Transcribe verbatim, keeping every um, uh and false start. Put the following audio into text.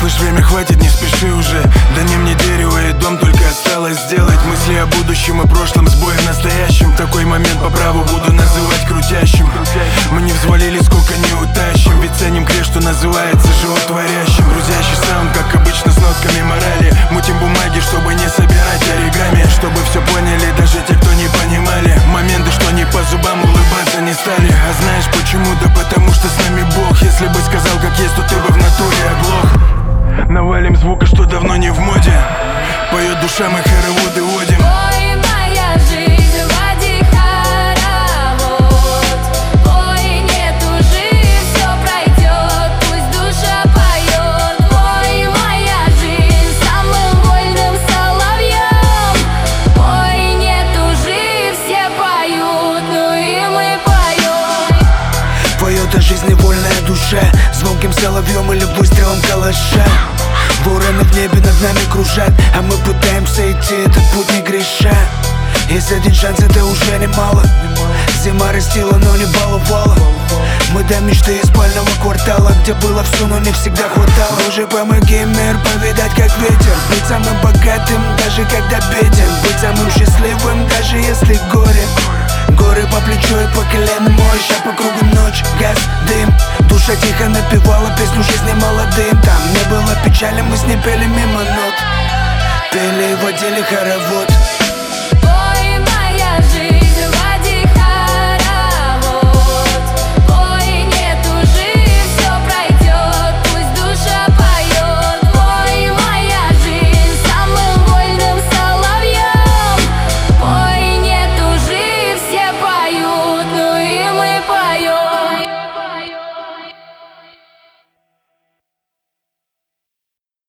Слышь, время хватит, не спеши уже. Да не мне дерево и дом, только осталось сделать. Мысли о будущем и прошлом с боем настоящим. Такой момент по праву буду называть крутящим. Мы не взвалили, сколько не утащим. Ведь ценим креш, что называется животворящим. Грузящий саунд, как обычно, с нотками морали. Мутим бумаги, чтобы не собирать оригами. Чтобы все поняли, даже те, кто не понимали. Моменты, что не по зубам, улыбаться не стали. А знаешь почему? Да потому что с нами Бог. Если бы сказал как есть, то ты бы в натуре оглох. Навалим звука, что давно не в моде. Поет душа, мы хороводы водим. Ой, моя жизнь, води хоровод. Ой, не тужи, все пройдет, пусть душа поет. Ой, моя жизнь, самым вольным соловьем. Ой, не тужи, все поют, ну и мы поем. Поет о жизни вольная душа, звонким соловьем или выстрелом калаша. Вороны в небе над нами кружат, а мы пытаемся идти этот путь не греша. Есть один шанс, это уже немало. Зима растила, но не баловала. Мы до мечты из спального квартала, где было все, но не всегда хватало. Боже, помоги, мир повидать как ветер. Быть самым богатым, даже когда беден. Быть самым счастливым, даже если горе. Горы по плечу и по колено мощь, а по кругу ночь, газ, дым. Душа тихо напевала песню жизни молодым. Там не было печали, мы с ней пели мимо нот. Пели и водили хоровод.